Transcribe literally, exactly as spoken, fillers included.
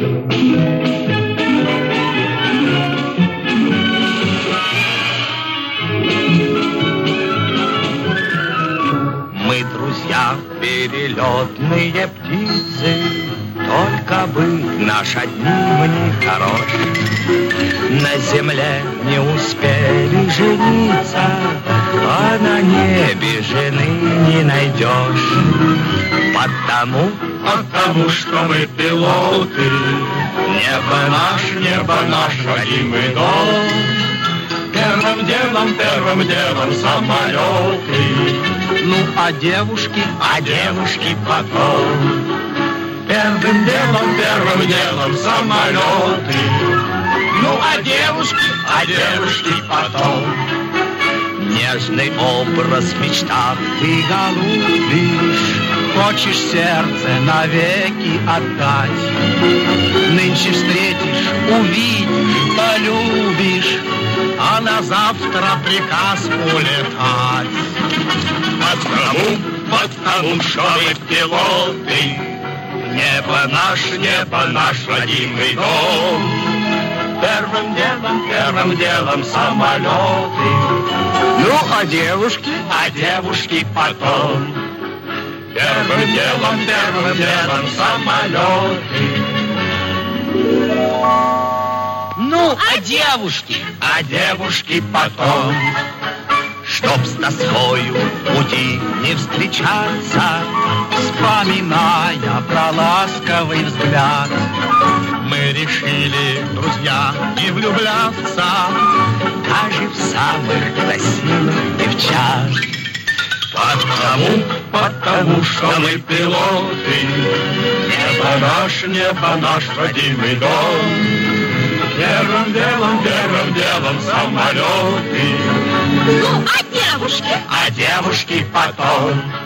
Мы друзья, перелетные птицы, только бы наш одним не хорош. На земле не успели жениться, а на небе жены не найдешь. Потому, потому что мы пилоты, небо наш, небо наш родимый дом. Первым делом, первым делом самолеты. ну а девушки, а девушки потом. Первым делом, первым делом самолеты. Ну а девушки, а девушки потом. Нежный образ в мечтах ты голубишь, хочешь сердце навеки отдать. Нынче встретишь, увидишь, полюбишь, а на завтра приказ улетать. Потому, потому что мы пилоты, небо наш, небо наш родимый дом. Первым делом, первым делом самолеты. Ну а девушки, а девушки потом. Первым делом, первым делом самолеты. ну а девушки, а девушки потом. чтоб с тоскою в пути не встречаться, вспоминая про ласковый взгляд, мы решили, друзья, не влюбляться даже в самых красивых девчат. Потому, потому что мы пилоты, небо наш, небо наш родимый дом. Первым делом, первым делом самолеты. Ну, а девушки? А девушки потом.